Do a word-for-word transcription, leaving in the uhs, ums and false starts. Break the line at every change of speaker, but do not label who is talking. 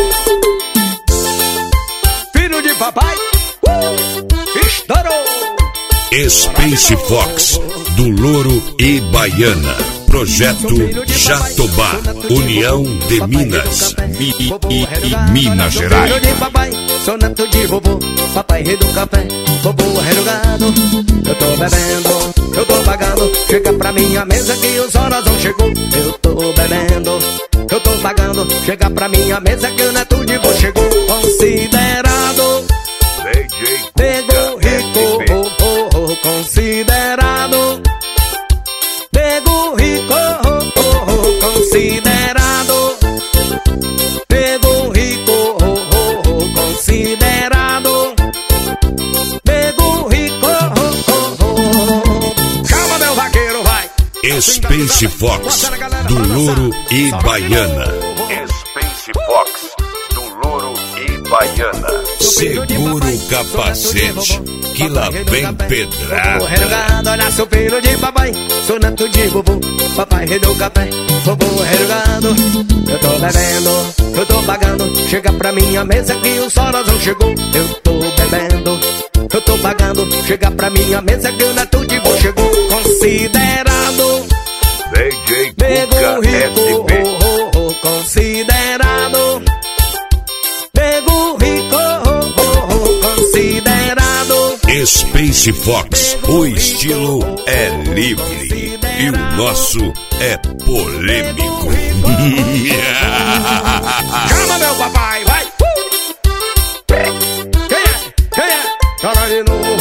Filho de papai, uh, estourou.
Space Fox, do Louro e Baiana. Projeto Jatobá, União de Minas Mi, Mi, Minas Gerais.
Filho de papai, sou neto de vovô. Papai rei do café, vovô arregado. Eu tô bebendo, eu tô pagando. Chega pra minha mesa que os horas não chegou. Eu tô bebendo, eu tô pagando. Chega pra minha mesa que o neto de vô chegou. Considerado
D J
nego rico, oh, oh, oh, considerado nego rico, oh, oh, oh, considerado nego rico, oh, oh, oh, considerado nego rico, oh, oh, oh. Calma, meu vaqueiro, vai.
Space Fox, do Louro e Baiana. Space Fox, do Louro e Baiana. Segura o capacete, que lá vem pedrada.
Olha, sou filho de papai, sou neto de vovô. Papai rei do café, vovô arregado. Eu tô bebendo, eu tô pagando. Chega pra minha mesa que o horas não chegou. Eu tô bebendo, eu tô pagando. Chega pra minha mesa que o neto de vô chegou. Considerado
D J
nego rico, oh, oh, oh, considerado nego rico, oh, oh, oh, considerado.
Space Fox, o estilo é livre e o nosso é polêmico.
Calma, meu papai, vai. Quem é? Quem é? Chora de novo.